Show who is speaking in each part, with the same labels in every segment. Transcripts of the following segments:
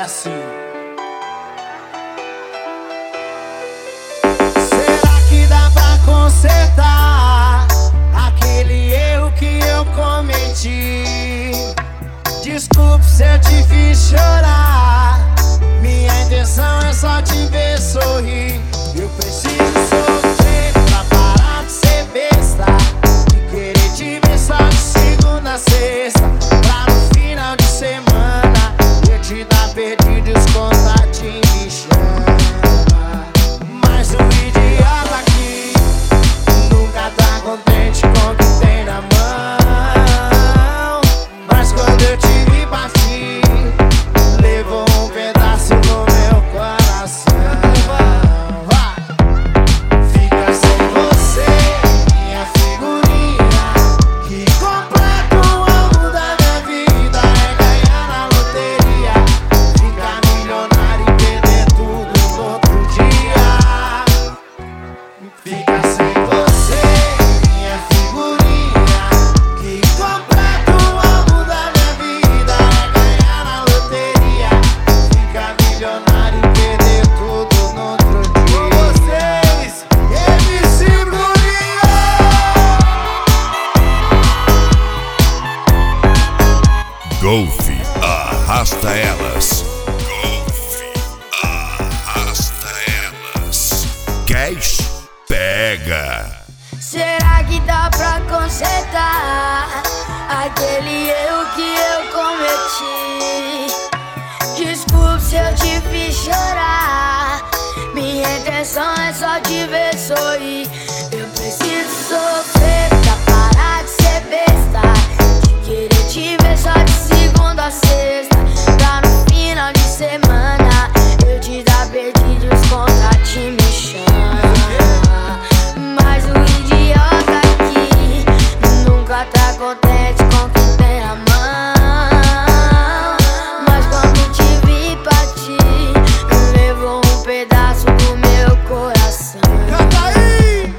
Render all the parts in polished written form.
Speaker 1: assim. Será que dá pra consertar aquele erro que eu cometi? Desculpe se eu te fiz chorar. Minha intenção é só te ver sorrir. Eu preciso sofrer pra parar de ser besta, de querer te ver só de segunda a sexta, pra no final de semana eu te dar perdidos, contato e me chama. Mas o idiota aqui nunca tá contente com o que tem na mão. Mas quando eu te vi partir, levou um pedaço do meu coração. Fica sem você, minha figurinha, que completa o alvo da minha vida. É ganhar na loteria, ficar milionário e perder tudo no outro dia. Fica sem você, minha figurinha, que completa o alvo da minha vida. É ganhar na loteria, ficar milionário e perder tudo no outro dia. Com vocês, MC Bruninho!
Speaker 2: Golf arrasta elas. Golf arrasta elas. Cash pega.
Speaker 3: Será que dá pra consertar aquele erro que eu cometi? Desculpe se eu te fiz chorar. Minha intenção é só te ver sorrir. Eu preciso sofrer pra parar de ser besta, de querer te ver só de segunda a sexta, pra no final de semana eu te dar perdidos, contato e me chama. Mas o idiota aqui nunca tá contente com o que tem na mão. Mas quando te vi partir, levou um pedaço do meu coração.
Speaker 1: Canta aí!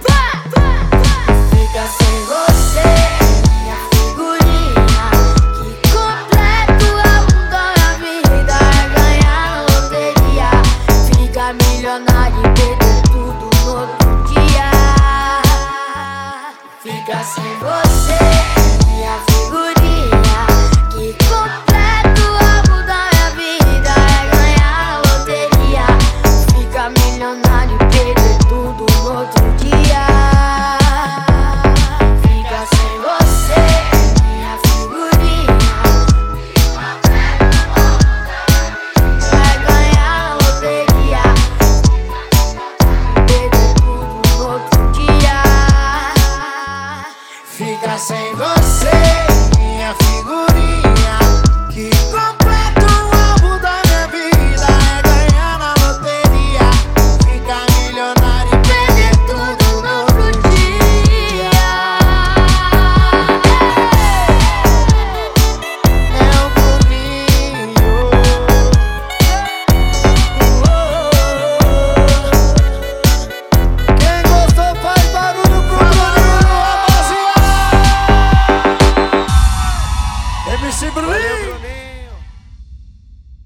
Speaker 3: Fica sem você, minha figurinha, que completa o alvo da minha vida. É ganhar na loteria, ficar milionário e perder tudo no outro dia. Fica sem você, minha figurinha, que completa o alvo da minha vida. É ganhar na loteria, ficar milionário e perder tudo no outro dia. Fica sem você, minha figurinha, vai ganhar na loteria, perder tudo no outro dia.
Speaker 1: Fica sem você.